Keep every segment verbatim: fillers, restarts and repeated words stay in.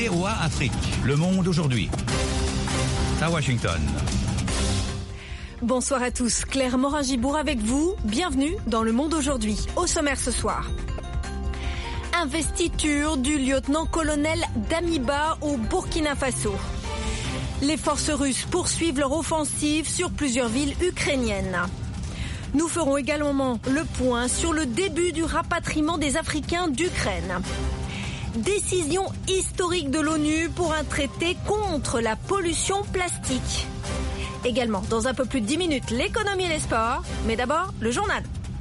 V O A Afrique. Le monde aujourd'hui. À Washington. Bonsoir à tous, Claire Morin-Gibour avec vous. Bienvenue dans Le Monde aujourd'hui. Au sommaire ce soir. Investiture du lieutenant-colonel Damiba au Burkina Faso. Les forces russes poursuivent leur offensive sur plusieurs villes ukrainiennes. Nous ferons également le point sur le début du rapatriement des Africains d'Ukraine. Décision historique de l'ONU pour un traité contre la pollution plastique. Également, dans un peu plus de dix minutes, l'économie et les sports. Mais d'abord, le journal.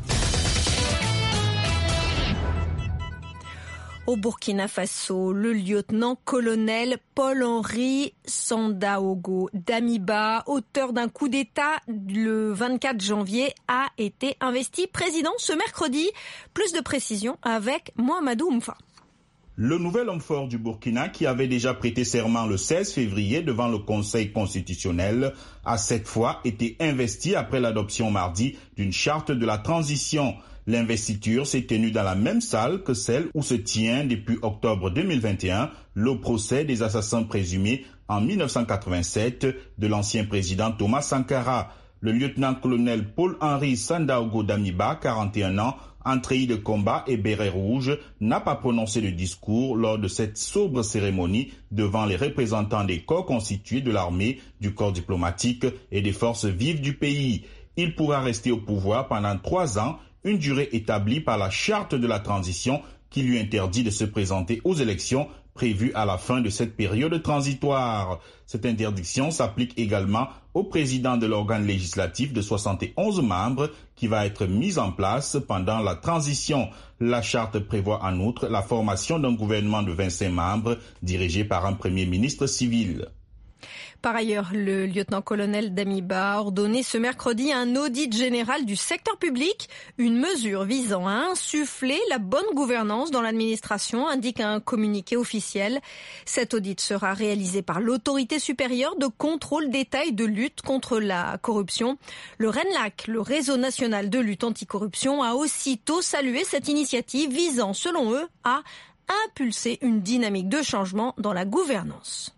Au Burkina Faso, le lieutenant-colonel Paul-Henri Sandaogo Damiba, auteur d'un coup d'État le vingt-quatre janvier, a été investi président ce mercredi. Plus de précisions avec Mohamedou Oumfa. Le nouvel homme fort du Burkina, qui avait déjà prêté serment le seize février devant le Conseil constitutionnel, a cette fois été investi après l'adoption mardi d'une charte de la transition. L'investiture s'est tenue dans la même salle que celle où se tient depuis octobre deux mille vingt et un le procès des assassins présumés en mille neuf cent quatre-vingt-sept de l'ancien président Thomas Sankara. Le lieutenant-colonel Paul-Henri Sandaogo Damiba, quarante et un ans, en treillis de combat et béret rouge, n'a pas prononcé de discours lors de cette sobre cérémonie devant les représentants des corps constitués de l'armée, du corps diplomatique et des forces vives du pays. Il pourra rester au pouvoir pendant trois ans, une durée établie par la charte de la transition qui lui interdit de se présenter aux élections prévues à la fin de cette période transitoire. Cette interdiction s'applique également au président de l'organe législatif de soixante et onze membres qui va être mis en place pendant la transition. La charte prévoit en outre la formation d'un gouvernement de vingt-cinq membres dirigé par un premier ministre civil. Par ailleurs, le lieutenant-colonel Damiba a ordonné ce mercredi un audit général du secteur public, une mesure visant à insuffler la bonne gouvernance dans l'administration, indique un communiqué officiel. Cet audit sera réalisé par l'autorité supérieure de contrôle d'État et de lutte contre la corruption. Le RENLAC, le réseau national de lutte anticorruption, a aussitôt salué cette initiative visant, selon eux, à impulser une dynamique de changement dans la gouvernance.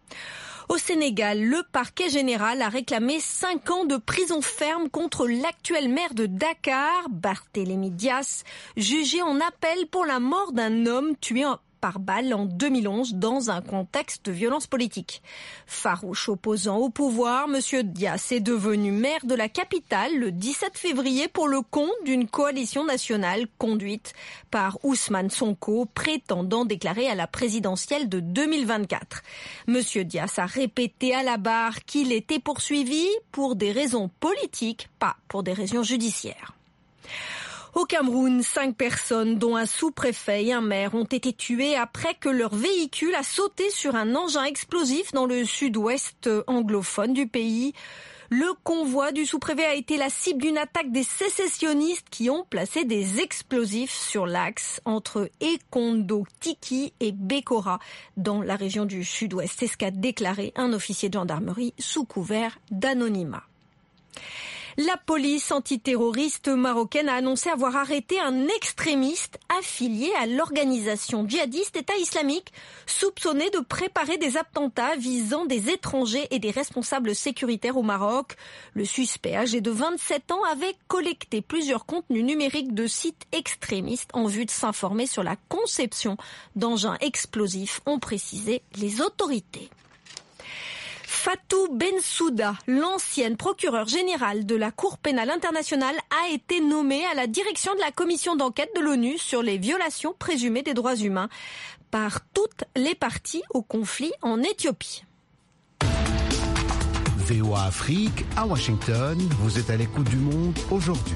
Au Sénégal, le parquet général a réclamé cinq ans de prison ferme contre l'actuel maire de Dakar, Barthélémy Dias, jugé en appel pour la mort d'un homme tué par balle en deux mille onze dans un contexte de violence politique. Farouche opposant au pouvoir, M. Dias est devenu maire de la capitale le dix-sept février pour le compte d'une coalition nationale conduite par Ousmane Sonko, prétendant déclarer à la présidentielle de deux mille vingt-quatre. M. Dias a répété à la barre qu'il était poursuivi pour des raisons politiques, pas pour des raisons judiciaires. Au Cameroun, cinq personnes, dont un sous-préfet et un maire, ont été tuées après que leur véhicule a sauté sur un engin explosif dans le sud-ouest anglophone du pays. Le convoi du sous-préfet a été la cible d'une attaque des sécessionnistes qui ont placé des explosifs sur l'axe entre Ekondo-Tiki et Bekora, dans la région du sud-ouest. C'est ce qu'a déclaré un officier de gendarmerie sous couvert d'anonymat. La police antiterroriste marocaine a annoncé avoir arrêté un extrémiste affilié à l'organisation djihadiste État islamique, soupçonné de préparer des attentats visant des étrangers et des responsables sécuritaires au Maroc. Le suspect, âgé de vingt-sept ans, avait collecté plusieurs contenus numériques de sites extrémistes en vue de s'informer sur la conception d'engins explosifs, ont précisé les autorités. Fatou Bensouda, l'ancienne procureure générale de la Cour pénale internationale, a été nommée à la direction de la commission d'enquête de l'ONU sur les violations présumées des droits humains par toutes les parties au conflit en Éthiopie. V O A Afrique, à Washington, vous êtes à l'écoute du monde aujourd'hui.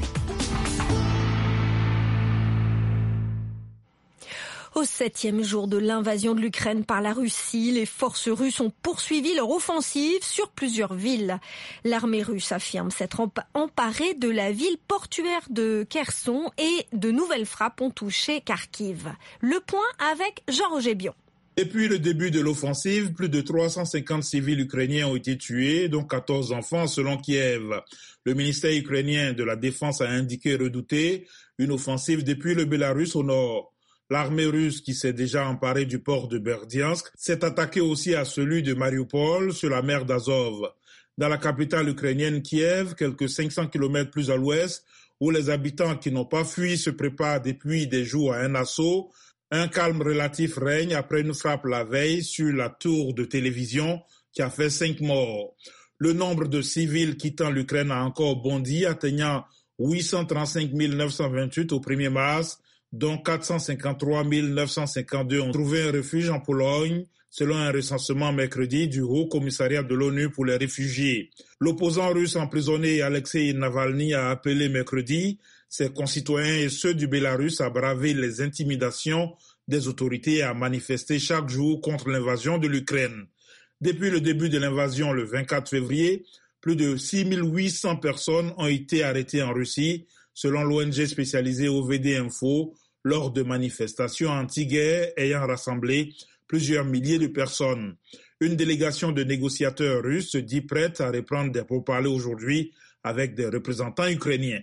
Au septième jour de l'invasion de l'Ukraine par la Russie, les forces russes ont poursuivi leur offensive sur plusieurs villes. L'armée russe affirme s'être emparée de la ville portuaire de Kherson et de nouvelles frappes ont touché Kharkiv. Le point avec Jean-Roger Bion. Depuis le début de l'offensive, plus de trois cent cinquante civils ukrainiens ont été tués, dont quatorze enfants selon Kiev. Le ministère ukrainien de la Défense a indiqué redouter une offensive depuis le Bélarus au nord. L'armée russe, qui s'est déjà emparée du port de Berdiansk, s'est attaquée aussi à celui de Mariupol sur la mer d'Azov. Dans la capitale ukrainienne Kiev, quelques cinq cents kilomètres plus à l'ouest, où les habitants qui n'ont pas fui se préparent depuis des jours à un assaut, un calme relatif règne après une frappe la veille sur la tour de télévision qui a fait cinq morts. Le nombre de civils quittant l'Ukraine a encore bondi, atteignant huit cent trente-cinq mille neuf cent vingt-huit au premier mars, dont quatre cent cinquante-trois mille neuf cent cinquante-deux ont trouvé un refuge en Pologne, selon un recensement mercredi du Haut Commissariat de l'ONU pour les réfugiés. L'opposant russe emprisonné Alexei Navalny a appelé mercredi ses concitoyens et ceux du Bélarus à braver les intimidations des autorités et à manifester chaque jour contre l'invasion de l'Ukraine. Depuis le début de l'invasion le vingt-quatre février, plus de six mille huit cents personnes ont été arrêtées en Russie, selon l'O N G spécialisée O V D Info, lors de manifestations anti-guerre ayant rassemblé plusieurs milliers de personnes. Une délégation de négociateurs russes se dit prête à reprendre des pourparlers aujourd'hui avec des représentants ukrainiens.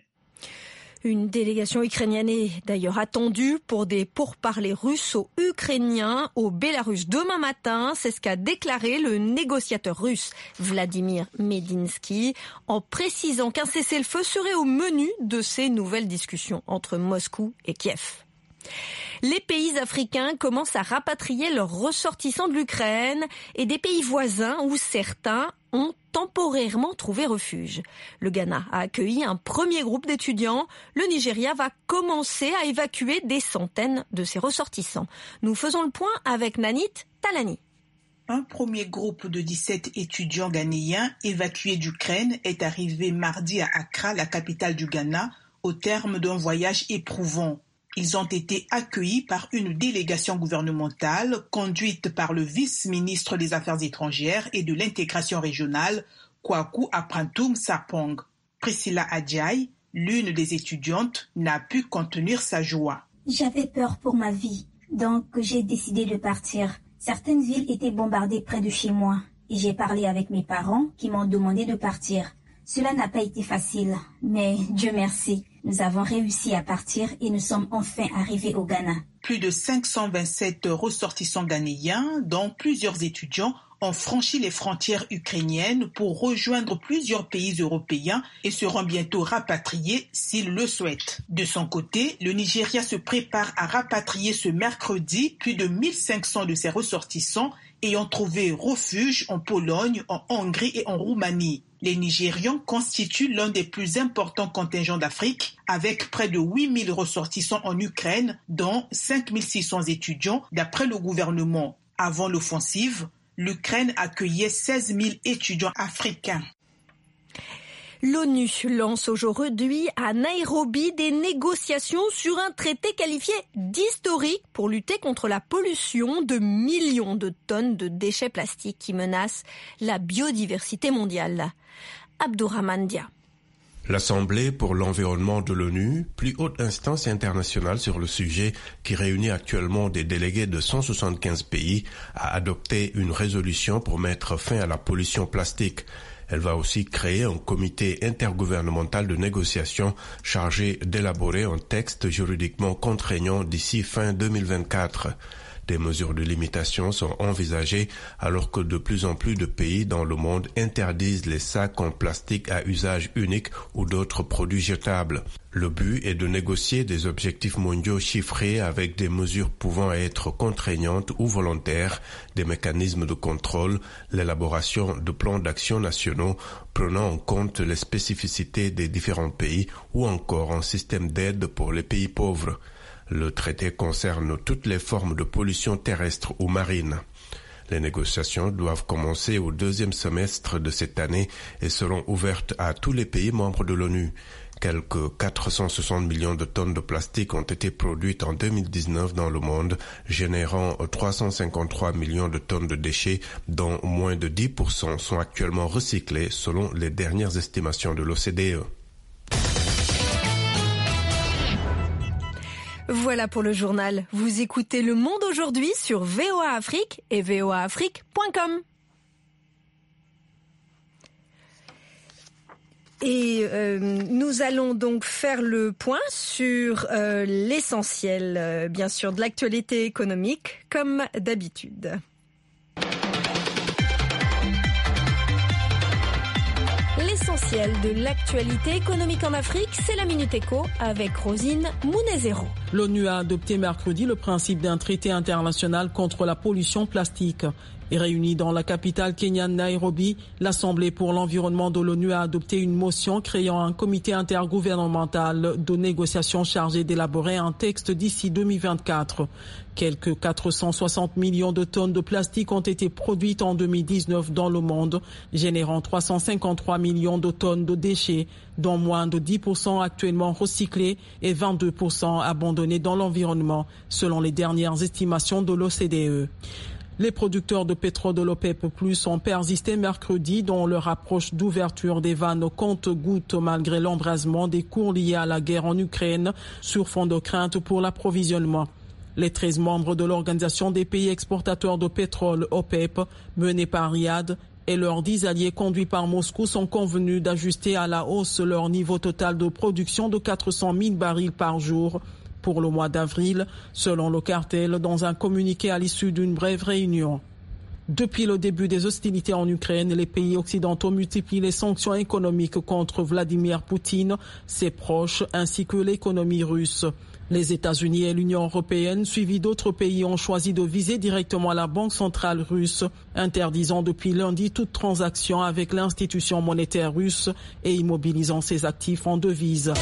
Une délégation ukrainienne est d'ailleurs attendue pour des pourparlers russo-ukrainiens au Bélarus demain matin. C'est ce qu'a déclaré le négociateur russe Vladimir Medinsky en précisant qu'un cessez-le-feu serait au menu de ces nouvelles discussions entre Moscou et Kiev. Les pays africains commencent à rapatrier leurs ressortissants de l'Ukraine et des pays voisins où certains ont temporairement trouvé refuge. Le Ghana a accueilli un premier groupe d'étudiants. Le Nigeria va commencer à évacuer des centaines de ses ressortissants. Nous faisons le point avec Nanit Talani. Un premier groupe de dix-sept étudiants ghanéens évacués d'Ukraine est arrivé mardi à Accra, la capitale du Ghana, au terme d'un voyage éprouvant. Ils ont été accueillis par une délégation gouvernementale conduite par le vice-ministre des Affaires étrangères et de l'intégration régionale, Kwaku Aprantum Sarpong. Priscilla Adjaye, l'une des étudiantes, n'a pu contenir sa joie. J'avais peur pour ma vie, donc j'ai décidé de partir. Certaines villes étaient bombardées près de chez moi et j'ai parlé avec mes parents qui m'ont demandé de partir. Cela n'a pas été facile, mais Dieu merci, nous avons réussi à partir et nous sommes enfin arrivés au Ghana. Plus de cinq cent vingt-sept ressortissants ghanéens, dont plusieurs étudiants, ont franchi les frontières ukrainiennes pour rejoindre plusieurs pays européens et seront bientôt rapatriés s'ils le souhaitent. De son côté, le Nigeria se prépare à rapatrier ce mercredi plus de mille cinq cents de ses ressortissants ayant trouvé refuge en Pologne, en Hongrie et en Roumanie. Les Nigérians constituent l'un des plus importants contingents d'Afrique, avec près de huit mille ressortissants en Ukraine, dont cinq mille six cents étudiants, d'après le gouvernement. Avant l'offensive, l'Ukraine accueillait seize mille étudiants africains. L'ONU lance aujourd'hui à Nairobi des négociations sur un traité qualifié d'historique pour lutter contre la pollution de millions de tonnes de déchets plastiques qui menacent la biodiversité mondiale. Abdourahmane Dia. L'Assemblée pour l'environnement de l'ONU, plus haute instance internationale sur le sujet qui réunit actuellement des délégués de cent soixante-quinze pays, a adopté une résolution pour mettre fin à la pollution plastique. Elle va aussi créer un comité intergouvernemental de négociation chargé d'élaborer un texte juridiquement contraignant d'ici fin deux mille vingt-quatre. Des mesures de limitation sont envisagées alors que de plus en plus de pays dans le monde interdisent les sacs en plastique à usage unique ou d'autres produits jetables. Le but est de négocier des objectifs mondiaux chiffrés avec des mesures pouvant être contraignantes ou volontaires, des mécanismes de contrôle, l'élaboration de plans d'action nationaux prenant en compte les spécificités des différents pays ou encore un système d'aide pour les pays pauvres. Le traité concerne toutes les formes de pollution terrestre ou marine. Les négociations doivent commencer au deuxième semestre de cette année et seront ouvertes à tous les pays membres de l'ONU. Quelques quatre cent soixante millions de tonnes de plastique ont été produites en deux mille dix-neuf dans le monde, générant trois cent cinquante-trois millions de tonnes de déchets, dont moins de dix pour cent sont actuellement recyclés selon les dernières estimations de l'O C D E. Voilà pour le journal. Vous écoutez Le Monde aujourd'hui sur V O A Afrique et v o a afrique point com. Et euh, nous allons donc faire le point sur euh, l'essentiel, euh, bien sûr, de l'actualité économique, comme d'habitude. L'essentiel de l'actualité économique en Afrique, c'est la Minute Éco avec Rosine Mounezero. L'ONU a adopté mercredi le principe d'un traité international contre la pollution plastique. Et réunie dans la capitale kenyane Nairobi, l'Assemblée pour l'environnement de l'ONU a adopté une motion créant un comité intergouvernemental de négociation chargé d'élaborer un texte d'ici deux mille vingt-quatre. Quelques quatre cent soixante millions de tonnes de plastique ont été produites en deux mille dix-neuf dans le monde, générant trois cent cinquante-trois millions de tonnes de déchets, dont moins de dix pour cent actuellement recyclés et vingt-deux pour cent abandonnés dans l'environnement, selon les dernières estimations de l'O C D E. Les producteurs de pétrole de l'OPEP plus ont persisté mercredi dans leur approche d'ouverture des vannes compte-gouttes malgré l'embrasement des cours liés à la guerre en Ukraine sur fond de crainte pour l'approvisionnement. Les treize membres de l'Organisation des pays exportateurs de pétrole OPEP, menée par Riyad, et leurs dix alliés conduits par Moscou sont convenus d'ajuster à la hausse leur niveau total de production de quatre cent mille barils par jour pour le mois d'avril, selon le cartel, dans un communiqué à l'issue d'une brève réunion. Depuis le début des hostilités en Ukraine, les pays occidentaux multiplient les sanctions économiques contre Vladimir Poutine, ses proches, ainsi que l'économie russe. Les États-Unis et l'Union européenne, suivis d'autres pays, ont choisi de viser directement la Banque centrale russe, interdisant depuis lundi toute transaction avec l'institution monétaire russe et immobilisant ses actifs en devises.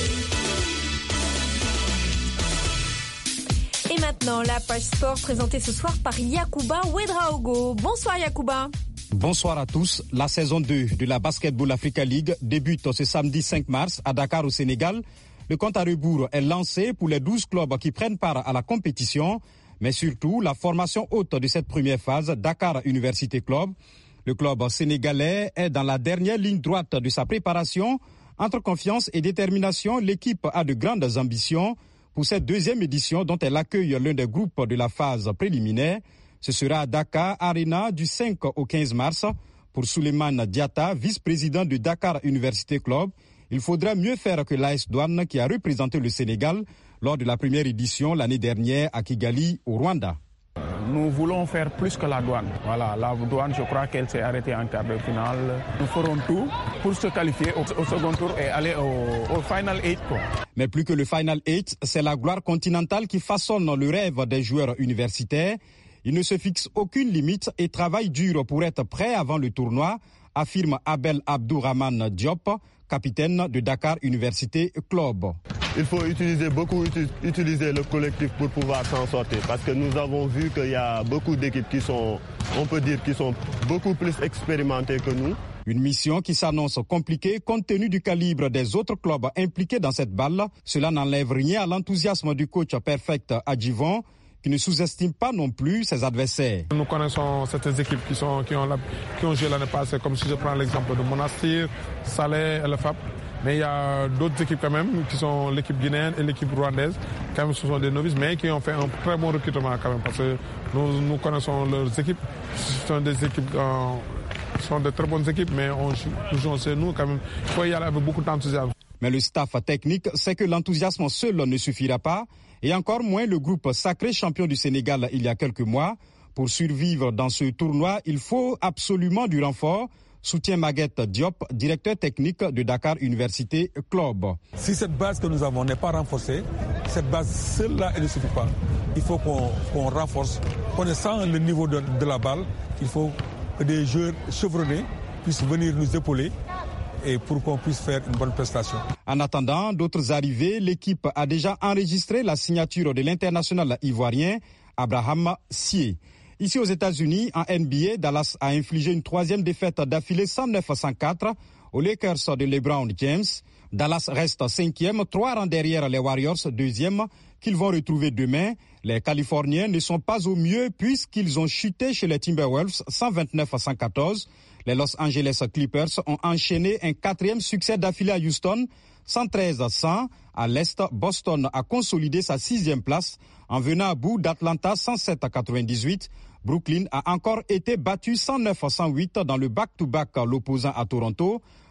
Et maintenant, la page sport présentée ce soir par Yacouba Ouedraogo. Bonsoir Yacouba. Bonsoir à tous. La saison deux de la Basketball Africa League débute ce samedi cinq mars à Dakar au Sénégal. Le compte à rebours est lancé pour les douze clubs qui prennent part à la compétition, mais surtout la formation haute de cette première phase, Dakar Université Club. Le club sénégalais est dans la dernière ligne droite de sa préparation. Entre confiance et détermination, l'équipe a de grandes ambitions pour cette deuxième édition dont elle accueille l'un des groupes de la phase préliminaire. Ce sera à Dakar Arena du cinq au quinze mars. Pour Souleymane Diatta, vice-président de Dakar Université Club, il faudra mieux faire que l'A S Douane qui a représenté le Sénégal lors de la première édition l'année dernière à Kigali, au Rwanda. Nous voulons faire plus que la douane. Voilà, la douane, je crois qu'elle s'est arrêtée en quart de finale. Nous ferons tout pour se qualifier au, au second tour et aller au, au Final eight. Quoi. Mais plus que le Final eight, c'est la gloire continentale qui façonne le rêve des joueurs universitaires. Ils ne se fixent aucune limite et travaillent dur pour être prêts avant le tournoi, affirme Abel Abdourahmane Diop, capitaine de Dakar Université Club. Il faut utiliser beaucoup utiliser le collectif pour pouvoir s'en sortir parce que nous avons vu qu'il y a beaucoup d'équipes qui sont, on peut dire, qui sont beaucoup plus expérimentées que nous. Une mission qui s'annonce compliquée compte tenu du calibre des autres clubs impliqués dans cette balle. Cela n'enlève rien à l'enthousiasme du coach Perfect Adjivon, qui ne sous-estime pas non plus ses adversaires. Nous connaissons certaines équipes qui, sont, qui, ont, la, qui ont joué l'année passée, comme si je prends l'exemple de Monastir, Saleh, El Fap. Mais il y a d'autres équipes quand même, qui sont l'équipe guinéenne et l'équipe rwandaise. Quand même, ce sont des novices, mais qui ont fait un très bon recrutement quand même, parce que nous, nous connaissons leurs équipes. Ce sont des équipes, euh, ce sont de très bonnes équipes, mais on joue chez nous quand même. Il faut y aller avec beaucoup d'enthousiasme. Mais le staff technique sait que l'enthousiasme seul ne suffira pas, et encore moins le groupe sacré champion du Sénégal il y a quelques mois. Pour survivre dans ce tournoi, il faut absolument du renfort, soutient Maguette Diop, directeur technique de Dakar Université Club. Si cette base que nous avons n'est pas renforcée, cette base seule-là, elle ne suffit pas. Il faut qu'on, qu'on renforce. Connaissant le niveau de, de la balle, il faut que des joueurs chevronnés puissent venir nous épauler et pour qu'on puisse faire une bonne prestation. En attendant d'autres arrivées, l'équipe a déjà enregistré la signature de l'international ivoirien Abraham Sié. Ici aux États-Unis, en N B A, Dallas a infligé une troisième défaite d'affilée cent neuf à cent quatre aux Lakers de LeBron James. Dallas reste cinquième, trois rangs derrière les Warriors, deuxième, qu'ils vont retrouver demain. Les Californiens ne sont pas au mieux puisqu'ils ont chuté chez les Timberwolves cent vingt-neuf à cent quatorze. Les Los Angeles Clippers ont enchaîné un quatrième succès d'affilée à Houston, cent treize à cent. À l'Est, Boston a consolidé sa sixième place en venant à bout d'Atlanta cent sept à quatre-vingt-dix-huit. Brooklyn a encore été battu cent neuf à cent huit dans le back-to-back l'opposant à Toronto.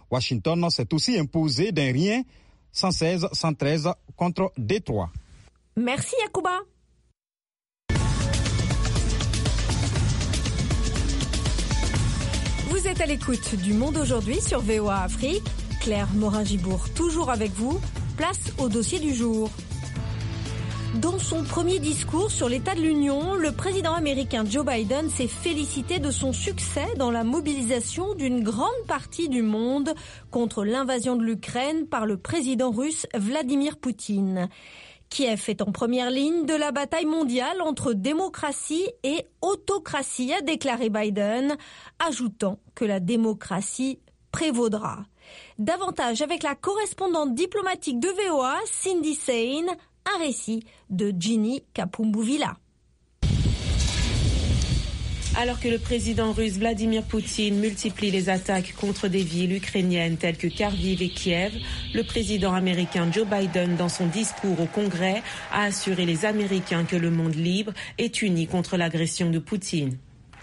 Washington s'est aussi imposé d'un rien cent seize à cent treize contre Détroit. Merci Yacouba. Vous êtes à l'écoute du Monde aujourd'hui sur V O A Afrique. Claire Morin-Gibourg, toujours avec vous. Place au dossier du jour. Dans son premier discours sur l'état de l'Union, le président américain Joe Biden s'est félicité de son succès dans la mobilisation d'une grande partie du monde contre l'invasion de l'Ukraine par le président russe Vladimir Poutine. Kiev est en première ligne de la bataille mondiale entre démocratie et autocratie, a déclaré Biden, ajoutant que la démocratie prévaudra. Davantage avec la correspondante diplomatique de V O A, Cindy Sain, un récit de Ginny Kapumbuvila. Alors que le président russe Vladimir Poutine multiplie les attaques contre des villes ukrainiennes telles que Kharkiv et Kiev, le président américain Joe Biden, dans son discours au Congrès, a assuré les Américains que le monde libre est uni contre l'agression de Poutine.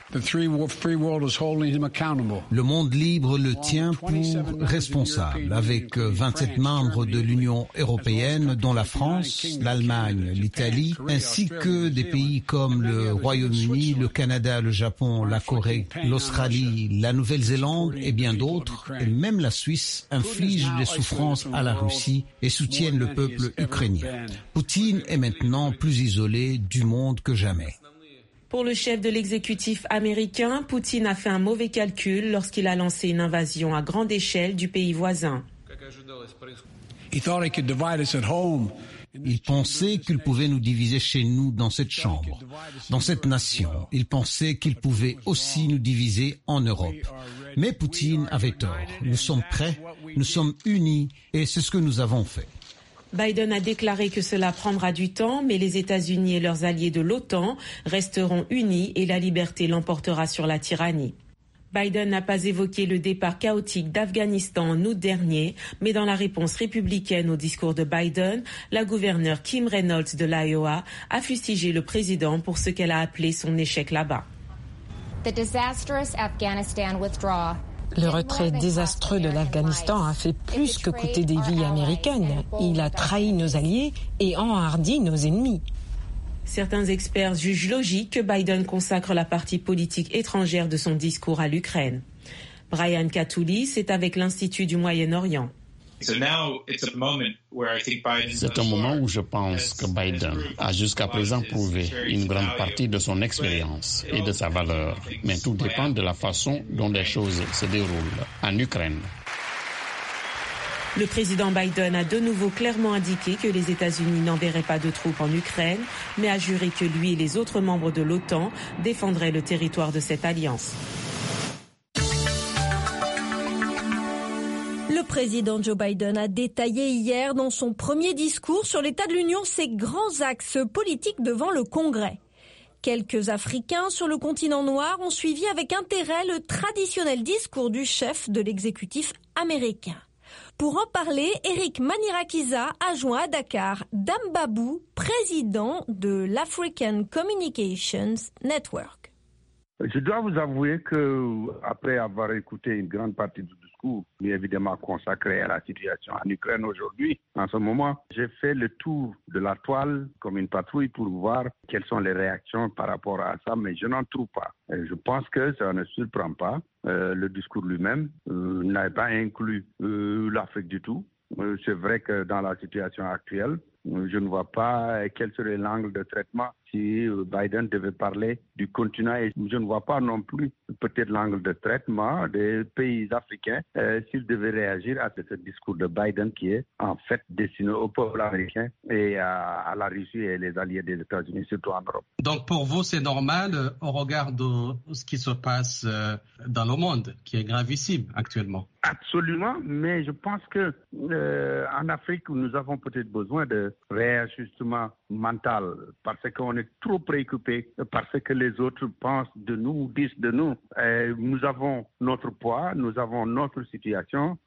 Le monde libre le tient pour responsable, avec vingt-sept membres de l'Union européenne, dont la France, l'Allemagne, l'Italie, ainsi que des pays comme le Royaume-Uni, le Canada, le Japon, la Corée, l'Australie, la Nouvelle-Zélande et bien d'autres, et même la Suisse, infligent des souffrances à la Russie et soutiennent le peuple ukrainien. Poutine est maintenant plus isolé du monde que jamais. Pour le chef de l'exécutif américain, Poutine a fait un mauvais calcul lorsqu'il a lancé une invasion à grande échelle du pays voisin. Il pensait qu'il pouvait nous diviser chez nous dans cette chambre, dans cette nation. Il pensait qu'il pouvait aussi nous diviser en Europe. Mais Poutine avait tort. Nous sommes prêts, nous sommes unis et c'est ce que nous avons fait. Biden a déclaré que cela prendra du temps, mais les États-Unis et leurs alliés de l'OTAN resteront unis et la liberté l'emportera sur la tyrannie. Biden n'a pas évoqué le départ chaotique d'Afghanistan en août dernier, mais dans la réponse républicaine au discours de Biden, la gouverneure Kim Reynolds de l'Iowa a fustigé le président pour ce qu'elle a appelé son échec là-bas. The disastrous Afghanistan withdrawal. Le retrait désastreux de l'Afghanistan a fait plus que coûter des vies américaines. Il a trahi nos alliés et enhardi nos ennemis. Certains experts jugent logique que Biden consacre la partie politique étrangère de son discours à l'Ukraine. Brian Katoulis est avec l'Institut du Moyen-Orient. C'est un moment où je pense que Biden a jusqu'à présent prouvé une grande partie de son expérience et de sa valeur. Mais tout dépend de la façon dont les choses se déroulent en Ukraine. Le président Biden a de nouveau clairement indiqué que les États-Unis n'enverraient pas de troupes en Ukraine, mais a juré que lui et les autres membres de l'OTAN défendraient le territoire de cette alliance. Le président Joe Biden a détaillé hier dans son premier discours sur l'état de l'Union ses grands axes politiques devant le Congrès. Quelques Africains sur le continent noir ont suivi avec intérêt le traditionnel discours du chef de l'exécutif américain. Pour en parler, Eric Manirakiza a joint à Dakar Dame Babou, président de l'African Communications Network. Je dois vous avouer que, après avoir écouté une grande partie du discours, mais évidemment consacré à la situation en Ukraine aujourd'hui, en ce moment, j'ai fait le tour de la toile comme une patrouille pour voir quelles sont les réactions par rapport à ça, mais je n'en trouve pas. Et je pense que ça ne surprend pas. Euh, le discours lui-même euh, n'a pas inclus euh, l'Afrique du tout. Euh, c'est vrai que dans la situation actuelle, je ne vois pas quel serait l'angle de traitement si Biden devait parler du continent. Et je ne vois pas non plus peut-être l'angle de traitement des pays africains euh, s'ils devaient réagir à ce discours de Biden qui est en fait destiné au peuple américain et à, à la Russie et les alliés des États-Unis, surtout en Europe. Donc pour vous, c'est normal euh, au regard de ce qui se passe euh, dans le monde, qui est gravissime actuellement? Absolument, mais je pense que euh, en Afrique, nous avons peut-être besoin de réajustement mental parce qu'on est trop préoccupé par ce que les autres pensent de nous, disent de nous. Et nous avons notre poids, nous avons notre situation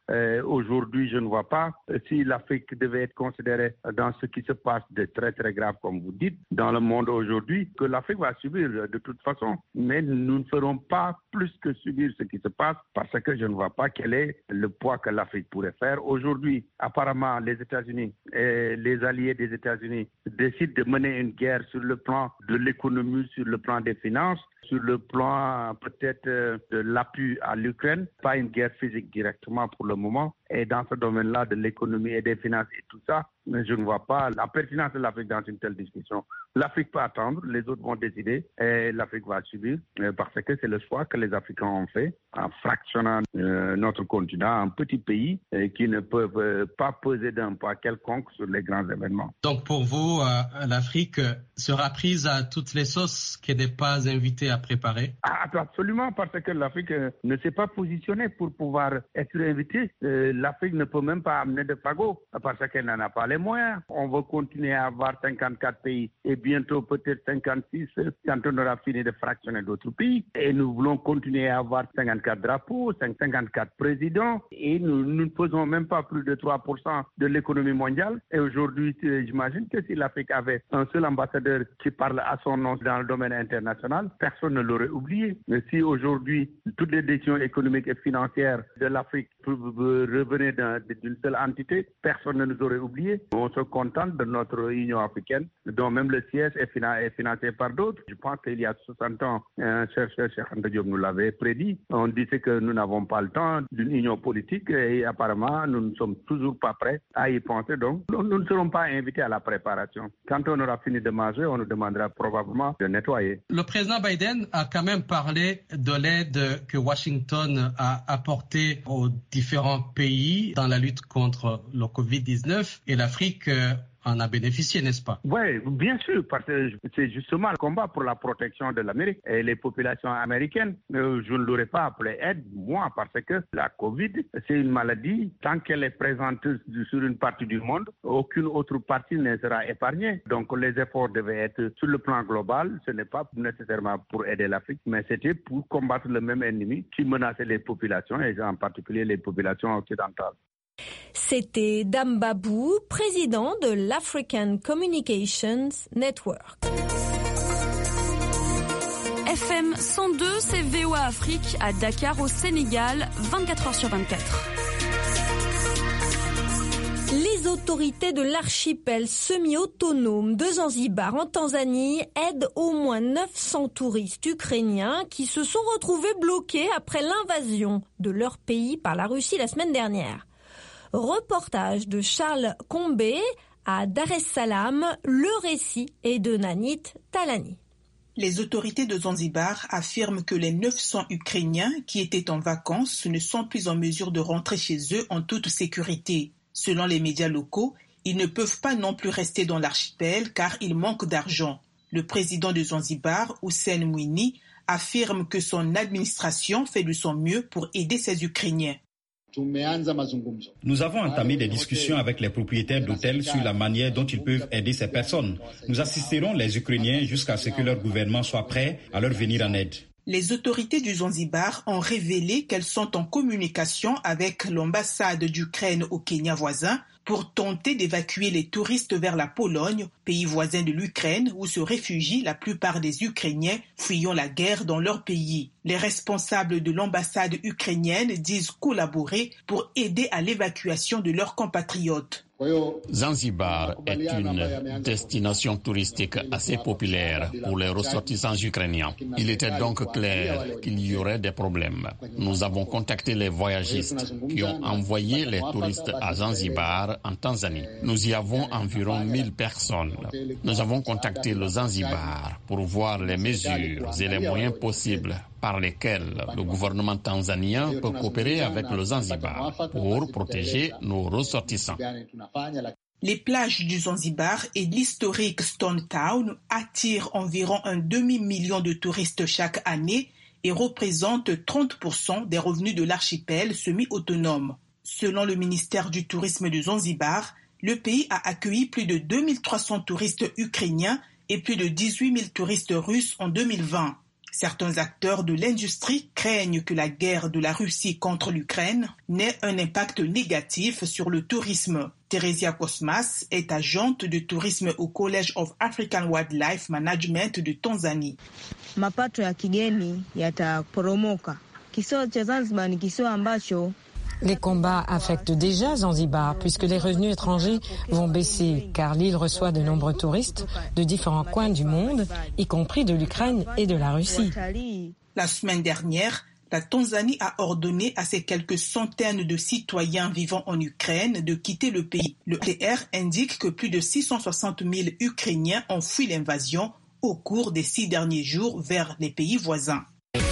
Euh, aujourd'hui, je ne vois pas si l'Afrique devait être considérée dans ce qui se passe de très très grave, comme vous dites, dans le monde aujourd'hui, que l'Afrique va subir de toute façon. Mais nous ne ferons pas plus que subir ce qui se passe parce que je ne vois pas quel est le poids que l'Afrique pourrait faire. Aujourd'hui, apparemment, les États-Unis et les alliés des États-Unis décident de mener une guerre sur le plan de l'économie, sur le plan des finances, sur le plan peut-être de l'appui à l'Ukraine, pas une guerre physique directement pour le moment. Et dans ce domaine-là de l'économie et des finances et tout ça, mais je ne vois pas la pertinence de l'Afrique dans une telle discussion. L'Afrique peut attendre, les autres vont décider et l'Afrique va subir parce que c'est le choix que les Africains ont fait en fractionnant euh, notre continent en petits pays euh, qui ne peuvent euh, pas peser d'un poids quelconque sur les grands événements. Donc pour vous, euh, l'Afrique sera prise à toutes les sauces qu'elle n'est pas invitée à préparer? Ah, absolument, parce que l'Afrique euh, ne s'est pas positionnée pour pouvoir être invitée. Euh, L'Afrique ne peut même pas amener de fagots parce qu'elle n'en a pas les moyens. On veut continuer à avoir cinquante-quatre pays et bientôt peut-être cinquante-six quand on aura fini de fractionner d'autres pays. Et nous voulons continuer à avoir cinquante-quatre drapeaux, cinquante-quatre présidents et nous, nous ne faisons même pas plus de trois pour cent de l'économie mondiale. Et aujourd'hui, j'imagine que si l'Afrique avait un seul ambassadeur qui parle à son nom dans le domaine international, personne ne l'aurait oublié. Mais si aujourd'hui, toutes les décisions économiques et financières de l'Afrique revenaient d'une seule entité, personne ne nous aurait oublié. On se contente de notre Union africaine, dont même le siège est, finan- est financé par d'autres. Je pense qu'il y a soixante ans, un chercheur, Cheikh Anta Diop, nous l'avait prédit. On disait que nous n'avons pas le temps d'une union politique et apparemment, nous ne sommes toujours pas prêts à y penser. Donc, nous ne serons pas invités à la préparation. Quand on aura fini de manger, on nous demandera probablement de nettoyer. Le président Biden a quand même parlé de l'aide que Washington a apportée aux différents pays dans la lutte contre le covid dix-neuf et l'Afrique en a bénéficié, n'est-ce pas? Oui, bien sûr, parce que c'est justement le combat pour la protection de l'Amérique et les populations américaines. Je ne l'aurais pas appelé aide, moi, parce que la Covid, c'est une maladie. Tant qu'elle est présente sur une partie du monde, aucune autre partie ne sera épargnée. Donc les efforts devaient être sur le plan global. Ce n'est pas nécessairement pour aider l'Afrique, mais c'était pour combattre le même ennemi qui menaçait les populations, et en particulier les populations occidentales. C'était Dambabou, président de l'African Communications Network. F M cent deux, c'est V O A Afrique à Dakar au Sénégal, vingt-quatre heures sur vingt-quatre. Les autorités de l'archipel semi-autonome de Zanzibar en Tanzanie aident au moins neuf cents touristes ukrainiens qui se sont retrouvés bloqués après l'invasion de leur pays par la Russie la semaine dernière. Reportage de Charles Combé à Dar es Salaam, le récit est de Nanit Talani. Les autorités de Zanzibar affirment que les neuf cents Ukrainiens qui étaient en vacances ne sont plus en mesure de rentrer chez eux en toute sécurité. Selon les médias locaux, ils ne peuvent pas non plus rester dans l'archipel car il manque d'argent. Le président de Zanzibar, Hussein Mwinyi, affirme que son administration fait de son mieux pour aider ces Ukrainiens. Nous avons entamé des discussions avec les propriétaires d'hôtels sur la manière dont ils peuvent aider ces personnes. Nous assisterons les Ukrainiens jusqu'à ce que leur gouvernement soit prêt à leur venir en aide. Les autorités du Zanzibar ont révélé qu'elles sont en communication avec l'ambassade d'Ukraine au Kenya voisin pour tenter d'évacuer les touristes vers la Pologne, pays voisin de l'Ukraine où se réfugient la plupart des Ukrainiens fuyant la guerre dans leur pays. Les responsables de l'ambassade ukrainienne disent collaborer pour aider à l'évacuation de leurs compatriotes. Zanzibar est une destination touristique assez populaire pour les ressortissants ukrainiens. Il était donc clair qu'il y aurait des problèmes. Nous avons contacté les voyagistes qui ont envoyé les touristes à Zanzibar en Tanzanie. Nous y avons environ mille personnes. Nous avons contacté le Zanzibar pour voir les mesures et les moyens possibles par lesquels le gouvernement tanzanien peut coopérer avec le Zanzibar pour protéger nos ressortissants. Les plages du Zanzibar et l'historique Stone Town attirent environ un demi-million de touristes chaque année et représentent trente pour cent des revenus de l'archipel semi-autonome. Selon le ministère du Tourisme de Zanzibar, le pays a accueilli plus de deux mille trois cents touristes ukrainiens et plus de dix-huit mille touristes russes en deux mille vingt. Certains acteurs de l'industrie craignent que la guerre de la Russie contre l'Ukraine n'ait un impact négatif sur le tourisme. Theresia Cosmas est agente de tourisme au College of African Wildlife Management de Tanzanie. Mapato ya kigeni yataporomoka. Kisiwa cha Zanzibar ni kisiwa ambacho les combats affectent déjà Zanzibar puisque les revenus étrangers vont baisser car l'île reçoit de nombreux touristes de différents coins du monde, y compris de l'Ukraine et de la Russie. La semaine dernière, la Tanzanie a ordonné à ses quelques centaines de citoyens vivant en Ukraine de quitter le pays. Le P R indique que plus de six cent soixante mille Ukrainiens ont fui l'invasion au cours des six derniers jours vers les pays voisins.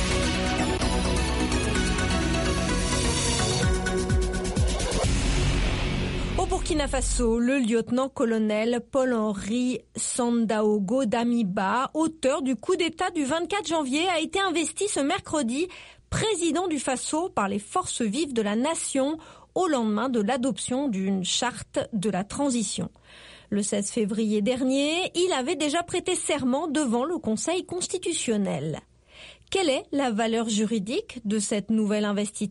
Burkina Faso, le lieutenant-colonel Paul-Henri Sandaogo Damiba, auteur du coup d'État du vingt-quatre janvier, a été investi ce mercredi président du Faso par les forces vives de la nation au lendemain de l'adoption d'une charte de la transition. Le seize février dernier, il avait déjà prêté serment devant le Conseil constitutionnel. Quelle est la valeur juridique de cette nouvelle investiture ?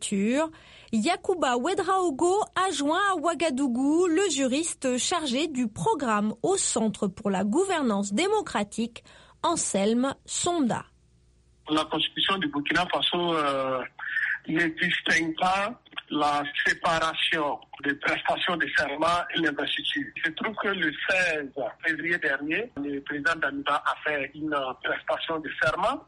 Yacouba Ouedraogo a joint à Ouagadougou le juriste chargé du programme au Centre pour la gouvernance démocratique, Anselme Sonda. La constitution du Burkina Faso euh, ne distingue pas la séparation des prestations de serment et l'investiture. Je trouve que le seize février dernier, le président Damiba a fait une prestation de serment.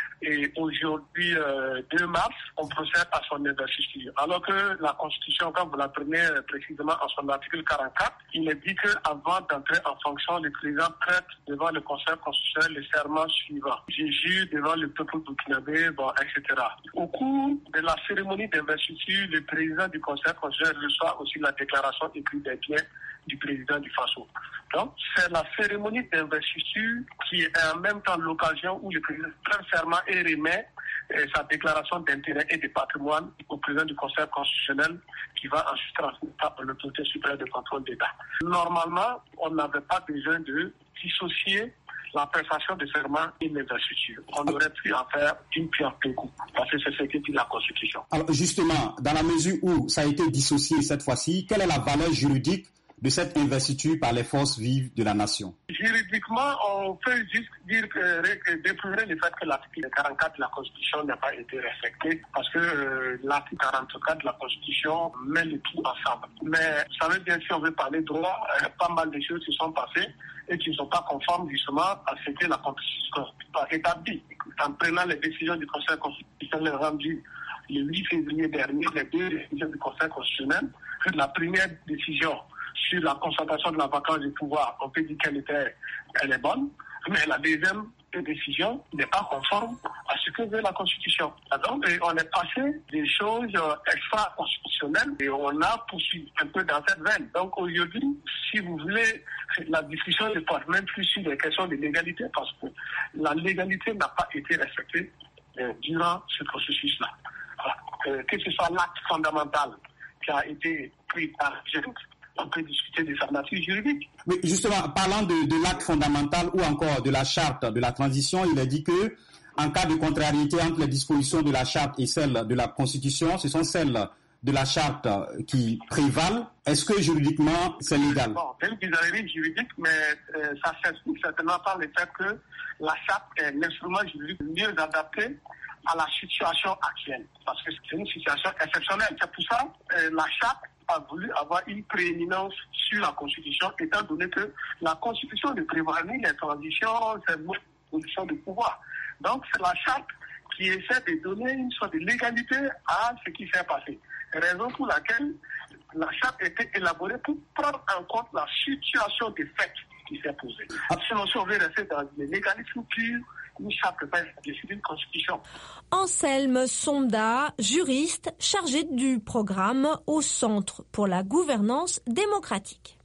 Et aujourd'hui, euh, deux mars, on procède à son investiture. Alors que la Constitution, quand vous la prenez précisément en son article quarante-quatre, il est dit qu'avant d'entrer en fonction, le président prête devant le Conseil constitutionnel le serment suivant. Je jure devant le peuple burkinabé, bon, et cetera. Au cours de la cérémonie d'investiture, le président du Conseil constitutionnel reçoit aussi la déclaration écrite des biens du président du Faso. Donc, c'est la cérémonie d'investiture qui est en même temps l'occasion où le président prend serment et remet euh, sa déclaration d'intérêt et de patrimoine au président du Conseil constitutionnel qui va ensuite transmettre à l'autorité supérieure de contrôle d'État. Normalement, on n'avait pas besoin de dissocier la prestation de serment et l'investiture. On aurait pu en faire une pierre deux coups, parce que c'est ce que dit la Constitution. Alors justement, dans la mesure où ça a été dissocié cette fois-ci, quelle est la valeur juridique de cette investiture par les forces vives de la nation? Juridiquement, on peut juste dire que, que déplorer le fait que l'article quarante-quatre de la Constitution n'a pas été respecté, parce que euh, l'article quarante-quatre de la Constitution met le tout ensemble. Mais vous savez bien, si on veut parler droit, euh, pas mal de choses se sont passées et qui ne sont pas conformes justement à ce que la Constitution a établi. En prenant les décisions du Conseil constitutionnel rendues le huit février dernier, les deux décisions du Conseil constitutionnel, la première décision sur la constatation de la vacance du pouvoir, on peut dire qu'elle était, elle est bonne, mais la deuxième décision n'est pas conforme à ce que veut la Constitution. Donc, on est passé des choses extra-constitutionnelles et on a poursuivi un peu dans cette veine. Donc, aujourd'hui, si vous voulez, la discussion ne porte même plus sur des questions de légalité parce que la légalité n'a pas été respectée euh, durant ce processus-là. Voilà. Euh, que ce soit l'acte fondamental qui a été pris par Jésus, on peut discuter de sa nature juridique. Mais justement, parlant de, de l'acte fondamental ou encore de la charte de la transition, il est dit que en cas de contrariété entre les dispositions de la charte et celles de la Constitution, ce sont celles de la charte qui prévalent. Est-ce que juridiquement, c'est légal? Bon, c'est une bizarrerie juridique, mais euh, ça s'explique certainement par le fait que la charte est l'instrument juridique mieux adapté à la situation actuelle, parce que c'est une situation exceptionnelle. C'est pour ça euh, la charte a voulu avoir une prééminence sur la Constitution, étant donné que la Constitution ne prévoit ni les transitions, c'est une position de pouvoir. Donc c'est la charte qui essaie de donner une sorte de légalité à ce qui s'est passé. Raison pour laquelle la charte a été élaborée pour prendre en compte la situation des faits qui s'est posée. Sinon, si on veut rester dans les légalismes purs, une charte peut pas décider une constitution. Anselme Sonda, juriste chargé du programme au Centre pour la gouvernance démocratique.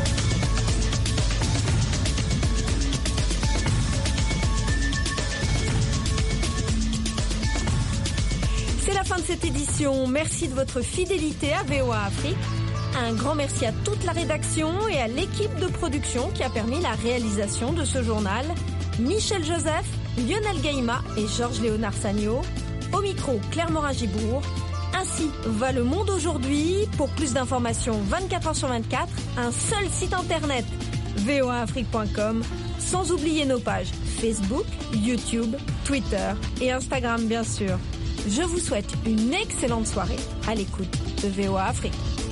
C'est la fin de cette édition. Merci de votre fidélité à V O A Afrique. Un grand merci à toute la rédaction et à l'équipe de production qui a permis la réalisation de ce journal. Michel Joseph, Lionel Gaïma et Georges Léonard Sagno. Au micro, Claire Morin-Gibourg. Ainsi va le monde aujourd'hui. Pour plus d'informations vingt-quatre heures sur vingt-quatre, un seul site internet, v o a afrique point com, sans oublier nos pages Facebook, YouTube, Twitter et Instagram bien sûr. Je vous souhaite une excellente soirée à l'écoute de V O A Afrique.